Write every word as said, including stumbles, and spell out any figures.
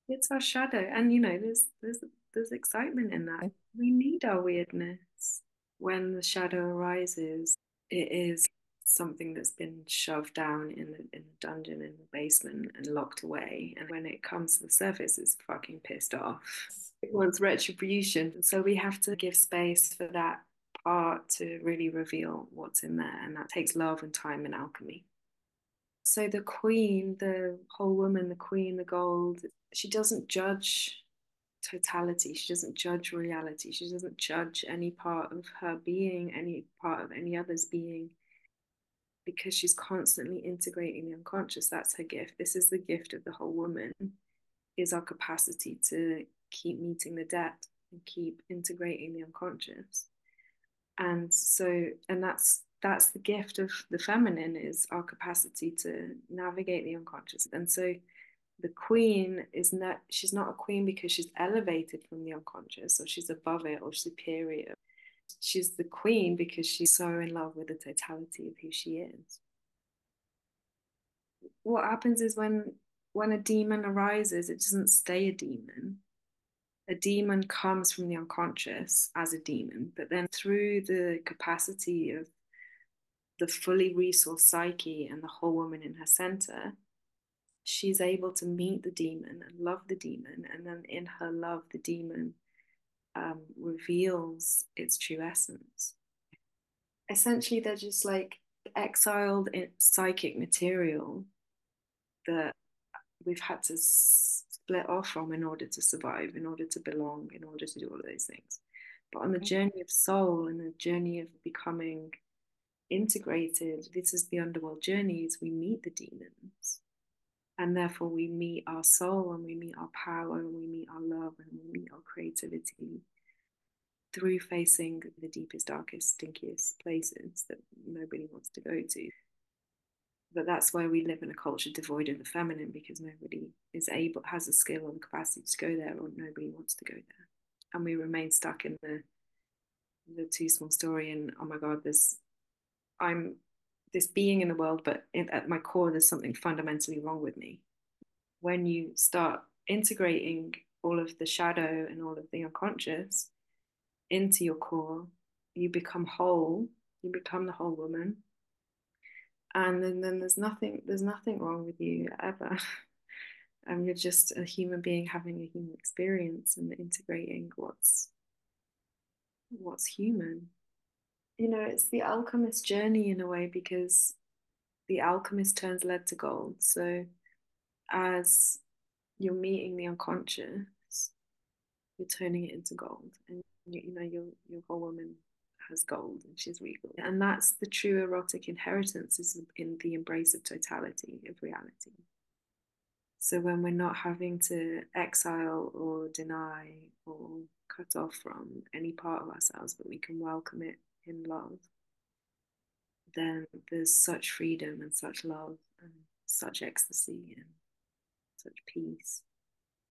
It's our shadow. And you know, there's there's there's excitement in that. We need our weirdness. When the shadow arises, it is something that's been shoved down in the in the dungeon in the basement and locked away. And when it comes to the surface, it's fucking pissed off. It wants retribution. So we have to give space for that part to really reveal what's in there. And that takes love and time and alchemy. So the queen, the whole woman, the queen, the gold, she doesn't judge totality. She doesn't judge reality. She doesn't judge any part of her being, any part of any other's being, because she's constantly integrating the unconscious. That's her gift. This is the gift of the whole woman, is our capacity to keep meeting the depth and keep integrating the unconscious. And so, and that's that's the gift of the feminine, is our capacity to navigate the unconscious. And so the queen is not, she's not a queen because she's elevated from the unconscious or she's above it or superior. She's the queen because she's so in love with the totality of who she is. What happens is when when a demon arises, it doesn't stay a demon. A demon comes from the unconscious as a demon, but then through the capacity of the fully resourced psyche and the whole woman in her center, she's able to meet the demon and love the demon. And then in her love, the demon um, reveals its true essence. Essentially, they're just like exiled psychic material that we've had to split off from in order to survive, in order to belong, in order to do all of those things. But on the journey of soul and the journey of becoming integrated, this is the underworld journey, is we meet the demons. And therefore we meet our soul and we meet our power and we meet our love and we meet our creativity through facing the deepest, darkest, stinkiest places that nobody wants to go to. But that's why we live in a culture devoid of the feminine, because nobody is able, has the skill or the capacity to go there, or nobody wants to go there. And we remain stuck in the the too small story. And oh my God, this I'm this being in the world, but in, at my core, there's something fundamentally wrong with me. When you start integrating all of the shadow and all of the unconscious into your core, you become whole, you become the whole woman. And then, then there's nothing, there's nothing wrong with you ever. And you're just a human being having a human experience and integrating what's what's human. You know, it's the alchemist journey in a way, because the alchemist turns lead to gold. So as you're meeting the unconscious, you're turning it into gold, and you, you know your your whole woman has gold and she's regal. And that's the true erotic inheritance, is in the embrace of totality of reality. So when we're not having to exile or deny or cut off from any part of ourselves, but we can welcome it in love, then there's such freedom and such love and such ecstasy and such peace.